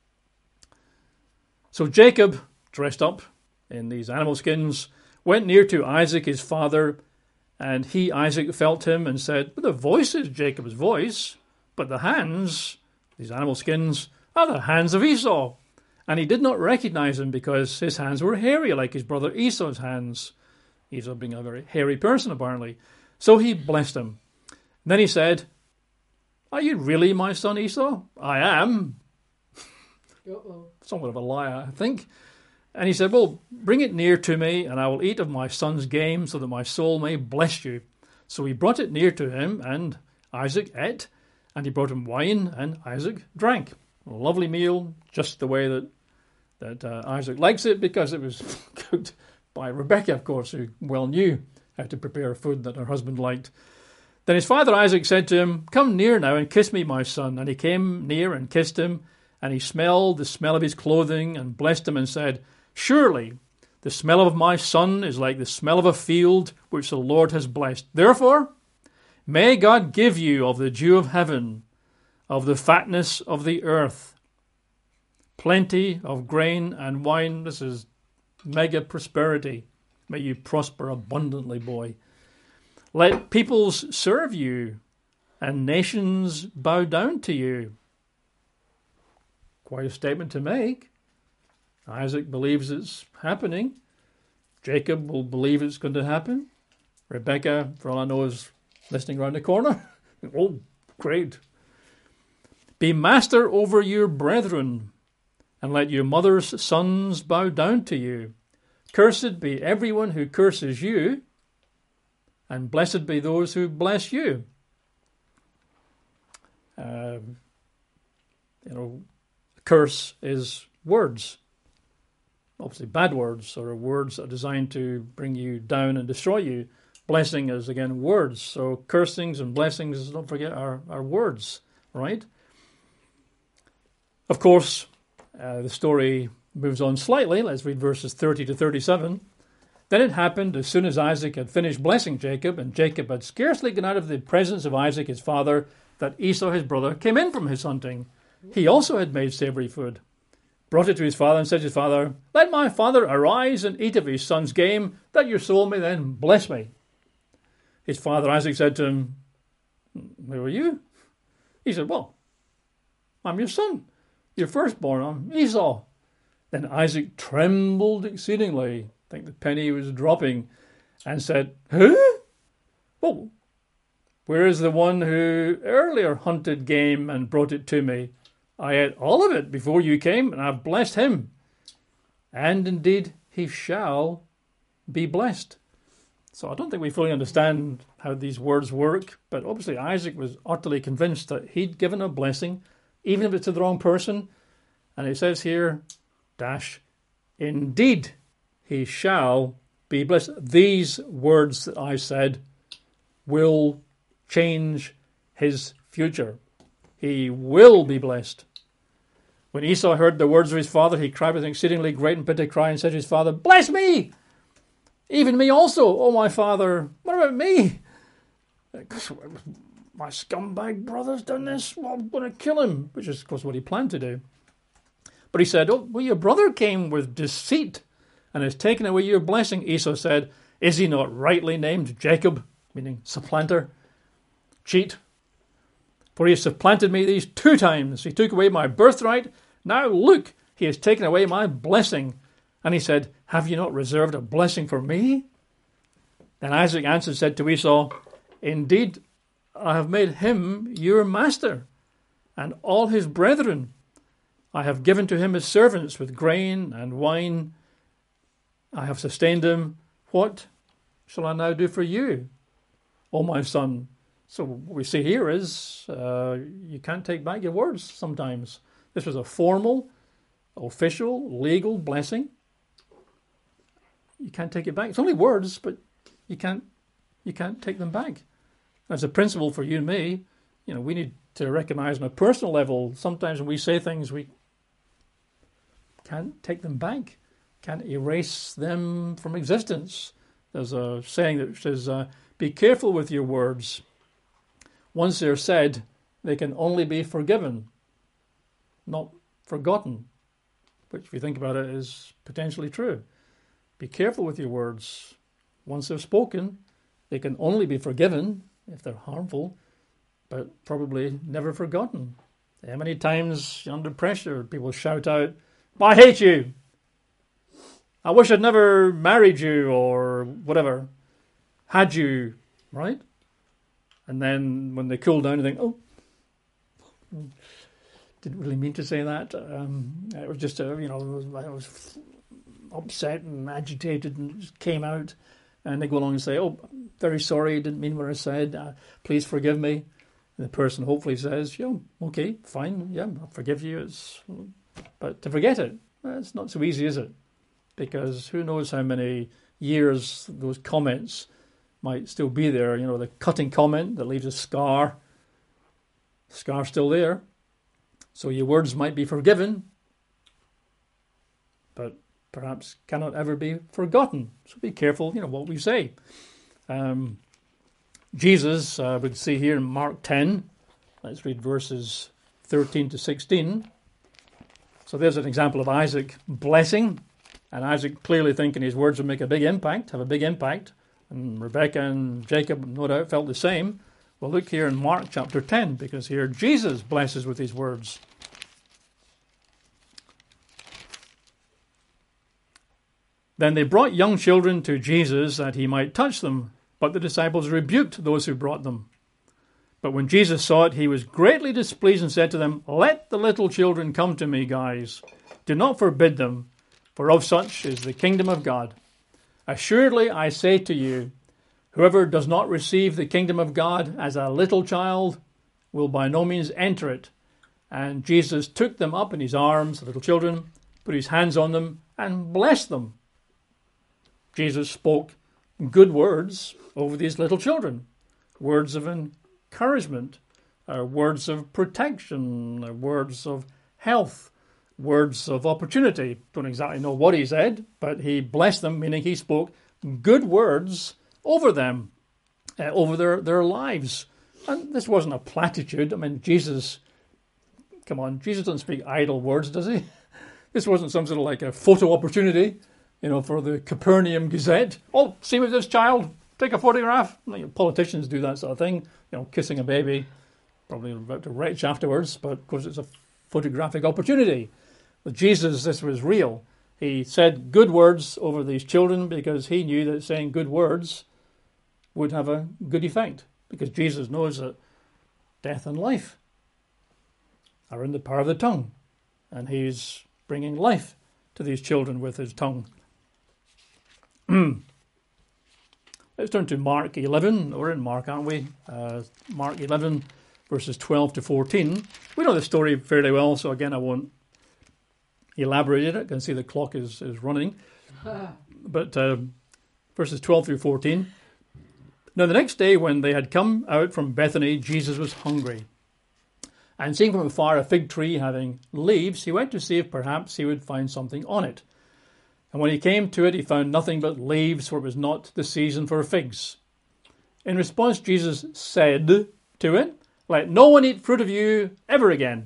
So Jacob, dressed up in these animal skins, went near to Isaac his father, and he, Isaac, felt him and said, But the voice is Jacob's voice, but the hands, these animal skins, are the hands of Esau. And he did not recognize him because his hands were hairy like his brother Esau's hands. Esau being a very hairy person, apparently. So he blessed him. And then he said, Are you really my son Esau? I am. Uh-oh. Somewhat of a liar, I think. And he said, well, bring it near to me, and I will eat of my son's game, so that my soul may bless you. So he brought it near to him, and Isaac ate, and he brought him wine, and Isaac drank. A lovely meal, just the way that Isaac likes it, because it was cooked by Rebekah, of course, who well knew how to prepare food that her husband liked. Then his father Isaac said to him, come near now and kiss me, my son. And he came near and kissed him, and he smelled the smell of his clothing, and blessed him and said, surely the smell of my son is like the smell of a field which the Lord has blessed. Therefore, may God give you of the dew of heaven, of the fatness of the earth, plenty of grain and wine. This is mega prosperity. May you prosper abundantly, boy. Let peoples serve you, and nations bow down to you. Quite a statement to make. Isaac believes it's happening. Jacob will believe it's going to happen. Rebekah, for all I know, is listening around the corner. Oh, great. Be master over your brethren, and let your mother's sons bow down to you. Cursed be everyone who curses you, and blessed be those who bless you. Curse is words. Obviously bad words, or words that are designed to bring you down and destroy you. Blessing is, again, words. So cursings and blessings, don't forget, are words, right? Of course, the story moves on slightly. Let's read verses 30 to 37. Then it happened, as soon as Isaac had finished blessing Jacob, and Jacob had scarcely gone out of the presence of Isaac his father, that Esau his brother came in from his hunting. He also had made savoury food, brought it to his father, and said to his father, let my father arise and eat of his son's game, that your soul may then bless me. His father Isaac said to him, who are you? He said, well, I'm your son, your firstborn, I'm Esau. Then Isaac trembled exceedingly, I think the penny was dropping, and said, who? Well, where is the one who earlier hunted game and brought it to me? I ate all of it before you came, and I've blessed him. And indeed, he shall be blessed. So I don't think we fully understand how these words work, but obviously Isaac was utterly convinced that he'd given a blessing, even if it's to the wrong person. And it says here, indeed, he shall be blessed. These words that I said will change his future. He will be blessed. When Esau heard the words of his father, he cried with an exceedingly great and bitter cry and said to his father, bless me, even me also, O my father. What about me? My scumbag brother's done this. Well, I'm going to kill him, which is, of course, what he planned to do. But he said, oh, well, your brother came with deceit and has taken away your blessing. Esau said, is he not rightly named Jacob, meaning supplanter, cheat? For he has supplanted me these 2 times. He took away my birthright. Now look, he has taken away my blessing. And he said, have you not reserved a blessing for me? Then Isaac answered, said to Esau, indeed, I have made him your master, and all his brethren. I have given to him his servants with grain and wine. I have sustained him. What shall I now do for you, O my son? So what we see here is you can't take back your words sometimes. This was a formal, official, legal blessing. You can't take it back. It's only words, but you can't take them back. That's a principle for you and me. You know, we need to recognize on a personal level, sometimes when we say things, we can't take them back, can't erase them from existence. There's a saying that says, be careful with your words. Once they're said, they can only be forgiven, not forgotten, which, if you think about it, is potentially true. Be careful with your words. Once they're spoken, they can only be forgiven if they're harmful, but probably never forgotten. How many times under pressure people shout out, I hate you, I wish I'd never married you, or whatever, had you, right? And then when they cool down, they think, oh, didn't really mean to say that. It was just, I upset and agitated and just came out. And they go along and say, oh, very sorry, didn't mean what I said. Please forgive me. And the person hopefully says, yeah, okay, fine, yeah, I'll forgive you. But to forget it, it's not so easy, is it? Because who knows how many years those comments might still be there. You know, the cutting comment that leaves a scar. Scar's still there. So your words might be forgiven, but perhaps cannot ever be forgotten. So be careful, what we say. Jesus, we see here in Mark 10, let's read verses 13 to 16. So there's an example of Isaac blessing, and Isaac clearly thinking his words would make a big impact, have a big impact. And Rebekah and Jacob, no doubt, felt the same. Well, look here in Mark chapter 10, because here Jesus blesses with his words. Then they brought young children to Jesus that he might touch them, but the disciples rebuked those who brought them. But when Jesus saw it, he was greatly displeased and said to them, let the little children come to me, guys. Do not forbid them, for of such is the kingdom of God. Assuredly, I say to you, whoever does not receive the kingdom of God as a little child will by no means enter it. And Jesus took them up in his arms, the little children, put his hands on them, and blessed them. Jesus spoke good words over these little children, words of encouragement, words of protection, words of health, words of opportunity. Don't exactly know what he said, but he blessed them, meaning he spoke good words over them, over their lives. And this wasn't a platitude. I mean, Jesus doesn't speak idle words, does he? This wasn't some sort of like a photo opportunity, for the Capernaum Gazette. Oh, see with this child, take a photograph. Politicians do that sort of thing, kissing a baby, probably about to retch afterwards, but of course it's a photographic opportunity. With Jesus, this was real. He said good words over these children because he knew that saying good words would have a good effect, because Jesus knows that death and life are in the power of the tongue, and he's bringing life to these children with his tongue. Let's turn to Mark 11. We're in Mark, aren't we? Mark 11, verses 12 to 14. We know the story fairly well, so again I won't elaborate it. I can see the clock is running. But verses 12 through 14. Now the next day when they had come out from Bethany, Jesus was hungry. And seeing from afar a fig tree having leaves, he went to see if perhaps he would find something on it. And when he came to it, he found nothing but leaves, for it was not the season for figs. In response, Jesus said to it, let no one eat fruit of you ever again.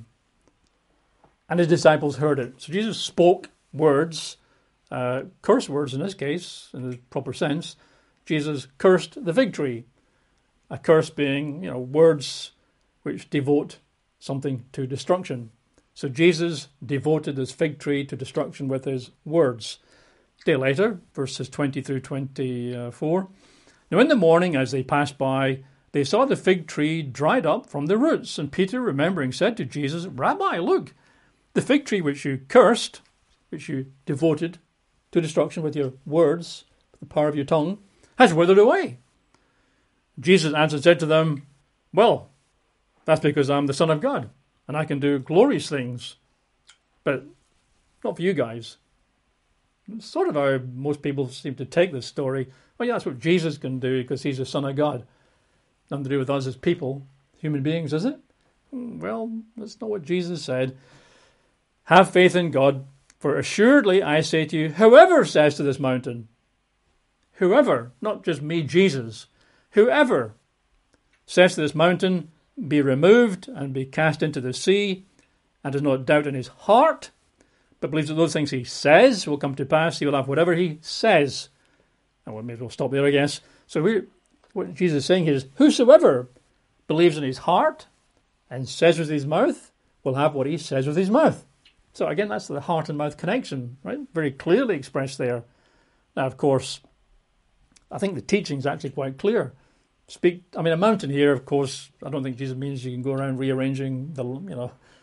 And his disciples heard it. So Jesus spoke words, curse words in this case, in the proper sense. Jesus cursed the fig tree. A curse being, words which devote something to destruction. So Jesus devoted this fig tree to destruction with his words. A day later, verses 20 through 24. Now in the morning, as they passed by, they saw the fig tree dried up from the roots. And Peter, remembering, said to Jesus, Rabbi, look, the fig tree which you cursed, which you devoted to destruction with your words, with the power of your tongue, has withered away. Jesus answered and said to them, well, that's because I'm the Son of God, and I can do glorious things, but not for you guys. It's sort of how most people seem to take this story. Well, yeah, that's what Jesus can do because he's the Son of God. Nothing to do with us as people, human beings, is it? Well, that's not what Jesus said. Have faith in God, for assuredly I say to you, whoever says to this mountain, whoever, not just me, Jesus, whoever says to this mountain, be removed and be cast into the sea, and does not doubt in his heart, but believes that those things he says will come to pass, he will have whatever he says. And maybe we'll stop there, I guess. So what Jesus is saying here is, whosoever believes in his heart and says with his mouth will have what he says with his mouth. So again, that's the heart and mouth connection, right? Very clearly expressed there. Now, of course, I think the teaching is actually quite clear. A mountain here, of course, I don't think Jesus means you can go around rearranging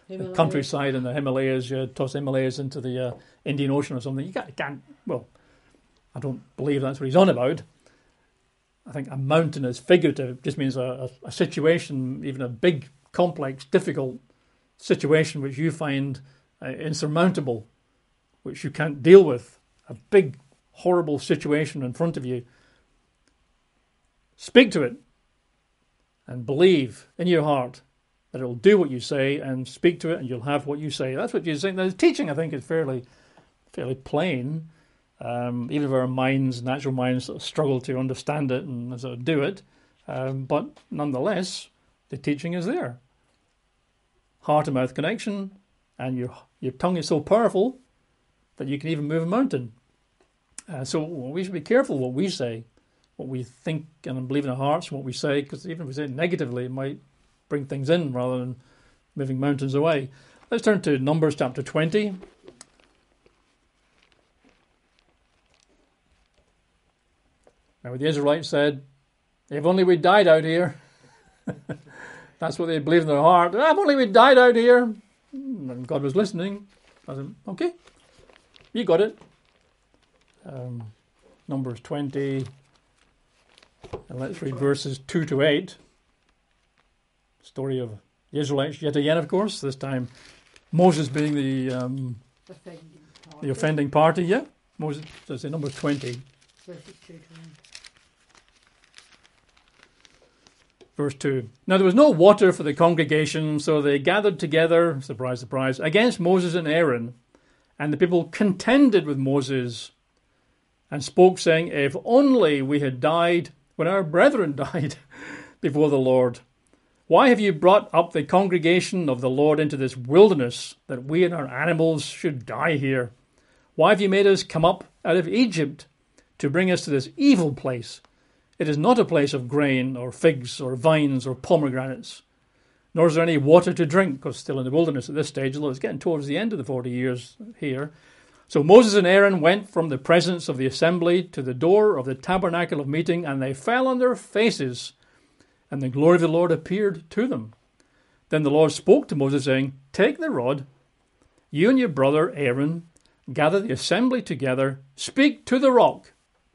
Himalayas. countryside in the Himalayas, you toss the Himalayas into the Indian Ocean or something. You can't, well, I don't believe that's what he's on about. I think a mountain is figurative. It just means a situation, even a big, complex, difficult situation which you find insurmountable, which you can't deal with. A big, horrible situation in front of you. Speak to it and believe in your heart that it will do what you say, and speak to it and you'll have what you say. That's what you're saying. The teaching, I think, is fairly plain. Even if our minds, natural minds, sort of struggle to understand it and sort of do it. But nonetheless, the teaching is there. Heart and mouth connection, and your tongue is so powerful that you can even move a mountain. So we should be careful what we say, what we think and believe in our hearts, and what we say, because even if we say it negatively, it might bring things in rather than moving mountains away. Let's turn to Numbers chapter 20. Now, the Israelites said, if only we died out here. That's what they believed in their heart. If only we died out here. And God was listening. I said, okay, you got it. Numbers 20. And let's read verses 2 to 8. Story of the Israelites yet again, of course. This time Moses being the offending party. Yeah, Moses. So say Numbers 20. Verse 2. Now there was no water for the congregation, so they gathered together, surprise, surprise, against Moses and Aaron. And the people contended with Moses and spoke, saying, if only we had died when our brethren died before the Lord. Why have you brought up the congregation of the Lord into this wilderness, that we and our animals should die here? Why have you made us come up out of Egypt to bring us to this evil place? It is not a place of grain or figs or vines or pomegranates, nor is there any water to drink, because still in the wilderness at this stage, although it's getting towards the end of the 40 years here. So Moses and Aaron went from the presence of the assembly to the door of the tabernacle of meeting, and they fell on their faces, and the glory of the Lord appeared to them. Then the Lord spoke to Moses, saying, take the rod, you and your brother Aaron, gather the assembly together, speak to the rock.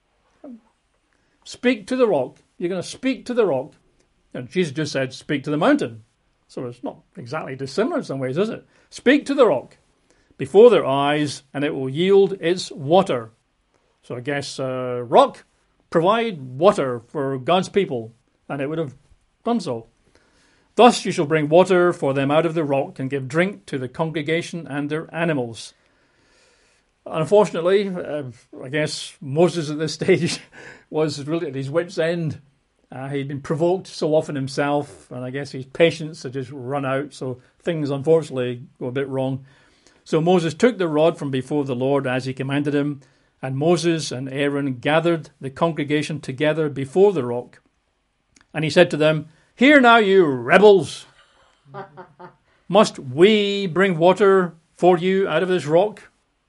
Speak to the rock. You're going to speak to the rock. And Jesus just said, speak to the mountain. So it's not exactly dissimilar in some ways, is it? Speak to the rock before their eyes, and it will yield its water. So I guess rock, provide water for God's people, and it would have done so. Thus you shall bring water for them out of the rock, and give drink to the congregation and their animals. Unfortunately, I guess Moses at this stage was really at his wit's end. He'd been provoked so often himself, and I guess his patience had just run out, so things unfortunately go a bit wrong. So Moses took the rod from before the Lord as he commanded him, and Moses and Aaron gathered the congregation together before the rock. And he said to them, hear now, you rebels! Must we bring water for you out of this rock?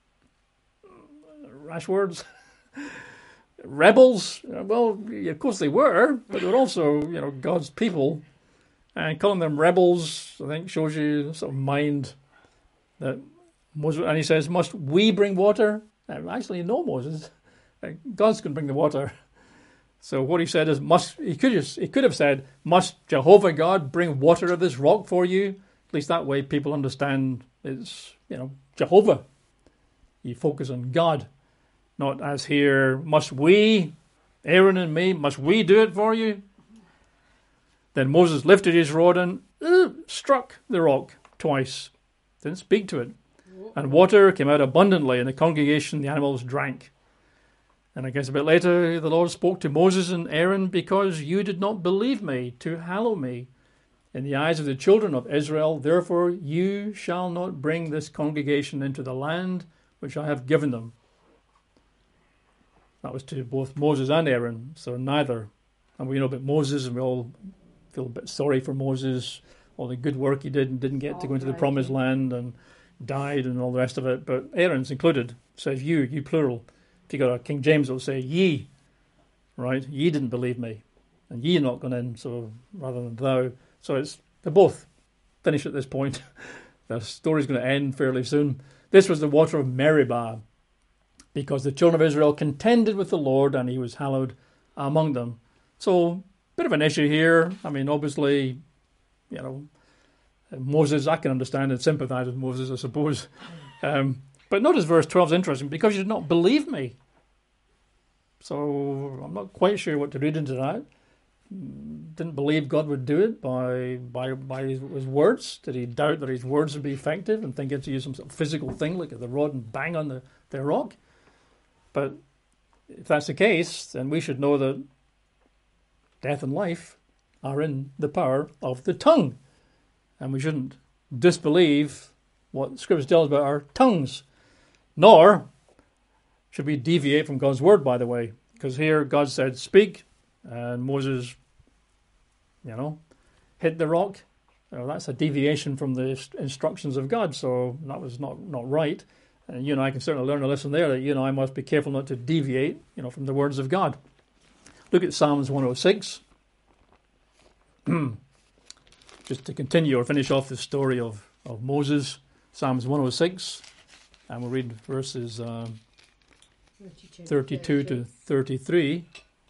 Rash words. Rebels? Well, of course they were, but they were also, God's people. And calling them rebels, I think, shows you the sort of mind that Moses. And he says, must we bring water? Actually, no, Moses. God's going to bring the water. So what he said is, he could have said, must Jehovah God bring water out of this rock for you? At least that way people understand it's, Jehovah. You focus on God. Not as here, must we, Aaron and me, must we do it for you? Then Moses lifted his rod and struck the rock twice. Didn't speak to it. And water came out abundantly, and the congregation, the animals, drank. And I guess a bit later, the Lord spoke to Moses and Aaron, because you did not believe me to hallow me in the eyes of the children of Israel. Therefore you shall not bring this congregation into the land which I have given them. That was to both Moses and Aaron, so neither. And we know about Moses, and we all feel a bit sorry for Moses, all the good work he did and didn't get to go into the promised land and died and all the rest of it. But Aaron's included. It says you plural. If you got a King James, it'll say ye, right? Ye didn't believe me, and ye not gone in, so rather than thou. So they're both finished at this point. The story's going to end fairly soon. This was the water of Meribah, because the children of Israel contended with the Lord, and he was hallowed among them. So, bit of an issue here. I mean, obviously, Moses, I can understand and sympathize with Moses, I suppose. But notice verse 12 is interesting, because you did not believe me. So, I'm not quite sure what to read into that. Didn't believe God would do it by his words. Did he doubt that his words would be effective and think he had to use some sort of physical thing like the rod and bang on the rock? But if that's the case, then we should know that death and life are in the power of the tongue. And we shouldn't disbelieve what Scripture tells about our tongues. Nor should we deviate from God's word, by the way. Because here God said, speak, and Moses, hit the rock. That's a deviation from the instructions of God, so that was not right. And you and I can certainly learn a lesson there, that you and I must be careful not to deviate, from the words of God. Look at Psalms 106. Just to continue or finish off the story of Moses, Psalms 106, and we'll read verses 32 to 33.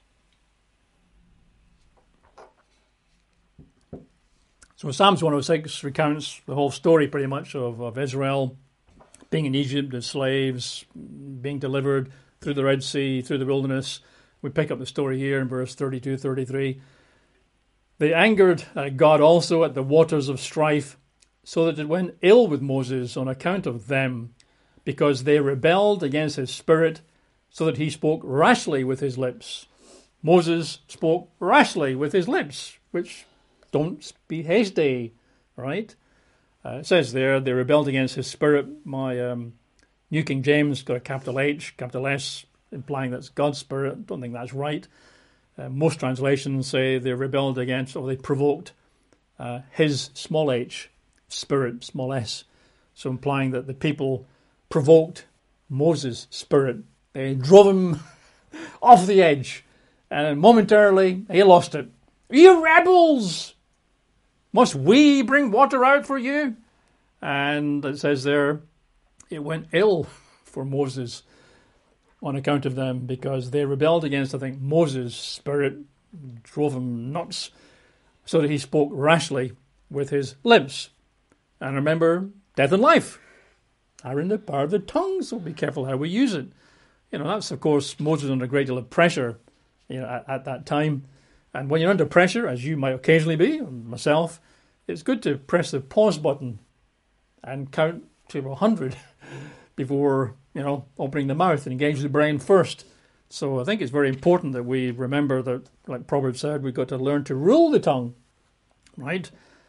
So Psalms 106 recounts the whole story pretty much of Israel being in Egypt as slaves, being delivered through the Red Sea, through the wilderness. We pick up the story here in verse 32, 33. They angered God also at the waters of strife, so that it went ill with Moses on account of them, because they rebelled against his spirit, so that he spoke rashly with his lips. Moses spoke rashly with his lips, which don't be hasty, right? It says there, they rebelled against his spirit. My New King James got a capital H, capital S, implying that's God's spirit. I don't think that's right. Most translations say they rebelled against, or they provoked his small h, spirit, small s. So implying that the people provoked Moses' spirit. They drove him off the edge. And momentarily, he lost it. You rebels! Must we bring water out for you? And it says there, it went ill for Moses on account of them, because they rebelled against, I think, Moses' spirit, drove him nuts, so that he spoke rashly with his lips. And remember, death and life are in the power of the tongue, so be careful how we use it. That's, of course, Moses under a great deal of pressure, at that time. And when you're under pressure, as you might occasionally be, myself, it's good to press the pause button and count to 100 before, opening the mouth and engage the brain first. So I think it's very important that we remember that, like Proverbs said, we've got to learn to rule the tongue, right?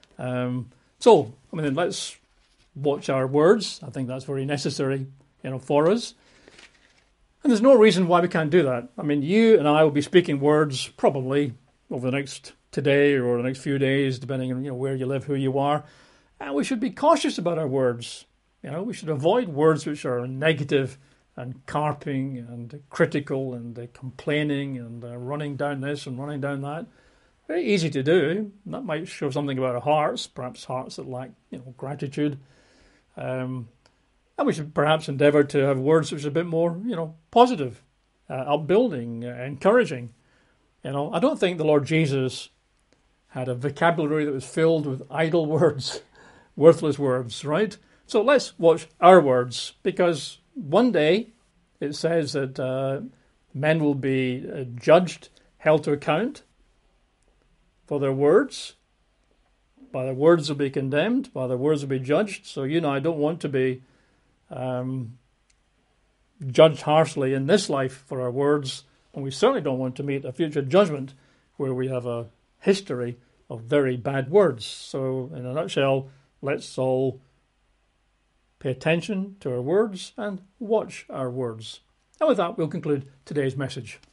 Let's watch our words. I think that's very necessary, for us. And there's no reason why we can't do that. I mean, you and I will be speaking words probably over the next today or the next few days, depending on where you live, who you are. And we should be cautious about our words. We should avoid words which are negative and carping and critical and complaining and running down this and running down that. Very easy to do. That might show something about our hearts, perhaps hearts that lack, gratitude. And we should perhaps endeavour to have words which are a bit more, positive, upbuilding, encouraging. I don't think the Lord Jesus had a vocabulary that was filled with idle words, worthless words, right? So let's watch our words, because one day it says that men will be judged, held to account for their words. By their words will be condemned, by their words will be judged. So I don't want to be judged harshly in this life for our words, and we certainly don't want to meet a future judgment where we have a history of very bad words. So in a nutshell, let's all pay attention to our words and watch our words. And with that, we'll conclude today's message.